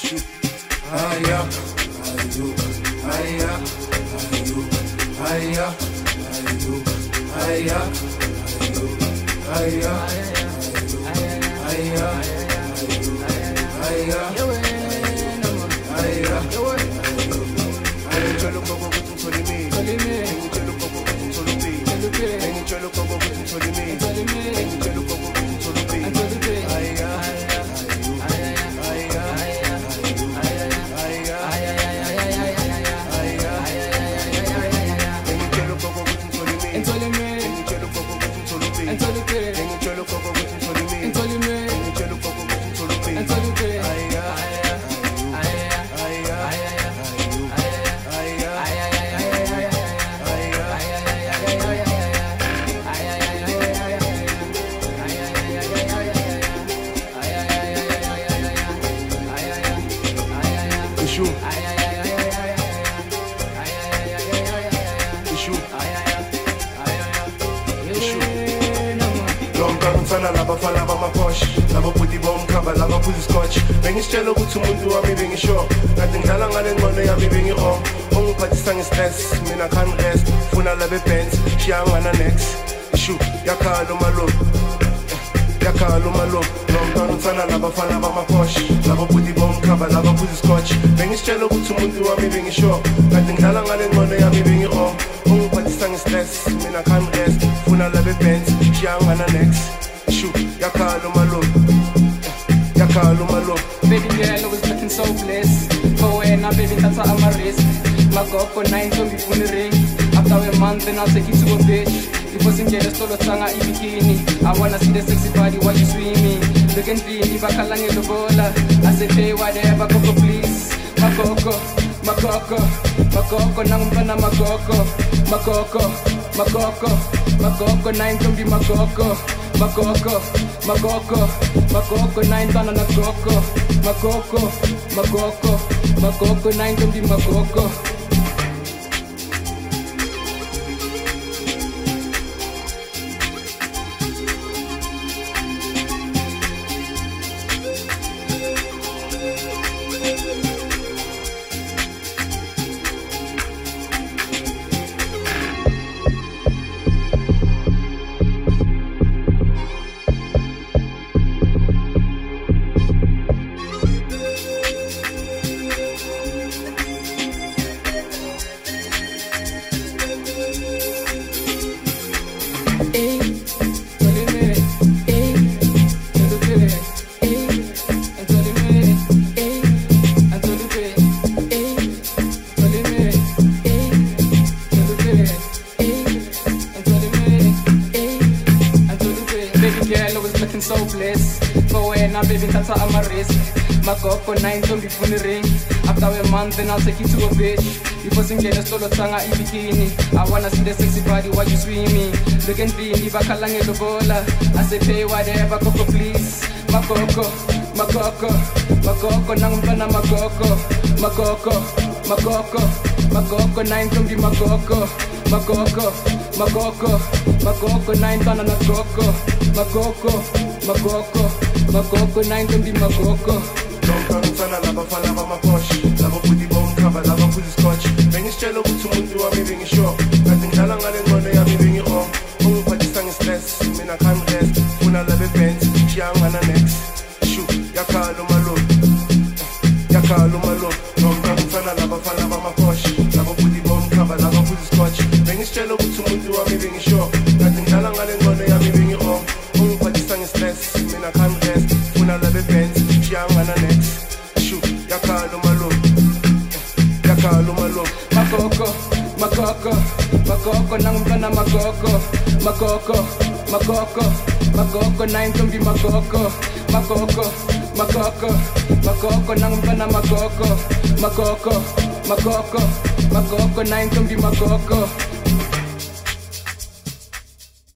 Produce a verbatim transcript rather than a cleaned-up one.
Aya, ayu, aya, ayu, aya, ayu, aya, ayu, aya, aya, aya, aya, ngitshela ugogo ukuthi ngithole imini, ngitshela ugogo ukuthi ngithole impilo, ngitshela ugogo ukuthi ngithole imini, ngitshela ugogo ukuthi ngithole impilo. Aya, labafana bamaposh labobhuti bomkhaba labaphuza isikotshi bengisitshela ukuthi umuntu wami bengisho kade ngidlala ngale ngqondo yami bengi-wrong ungiphathisa nge-stress mina can't rest funa labe bands shiyangana next shu yakhala umalo yakhala umalo nomntwana uthanda labafana bamaposh labobhuti bomkhaba labaphuza isikotshi bengisitshela ukuthi umuntu wami bengisho kade ngidlala ngale ngqondo yami bengi-wrong ungiphathisa nge-stress mina can't rest funa labe bands shiyangana next yakhala umalo yakhala umalo. Baby girl, I was looking so blessed. But when I baby, that's how I'm a risk. My God for nine, don't be funny ring. After a month, then I'll take you to a beach. If wasn't jealous, solo tanga i bikini. I wanna see the sexy body while you swimming. Looking clean, if I can't lang the bola. I say, pay whatever, coco please. My coco, my coco, my coco, nang pana my coco, my coco, my coco, my coco, nine, don't be my coco. Makoko, makoko, makoko, nine tana na koko, makoko, makoko, makoko, nine don't be makoko. Makoko nine don't be funny ring. After a month then I'll take you to a beach. If wasn't jealous solo tanga i bikini. I wanna see the sexy body while you swimming. Looking clean, if I can't lang the bola. I say pay whatever, coco please. Makoko, makoko, makoko, nang pana makoko, makoko, makoko, makoko nine don't be makoko, makoko, makoko, makoko nine tana na koko, makoko, makoko, makoko nine don't be makoko. Nomntwana uthanda labafana bamaposh labobhuti bomkhaba labaphuza isikotshi bengisitshela ukuthi umuntu wami bengisho kade ngidlala ngale ngqondo yami bengi-wrong ungiphathisa nge-stress mina can't rest funa labe bands shiyangana next shu yakhala umalo yakhala umalo. Nomntwana uthanda labafana bamaposh labobhuti bomkhaba labaphuza isikotshi bengisitshela ukuthi umuntu wami bengisho kade ngidlala ngale ngqondo yami bengi-wrong ungiphathisa nge-stress mina can't rest funa labe bands shiyangana next shu yakhala umalo yakhala umalo. Makoko, makoko, makoko, nang pana makoko, makoko, makoko, makoko, nine don't be makoko, makoko, makoko, makoko, nang pana makoko, makoko, makoko, makoko, nine don't be makoko.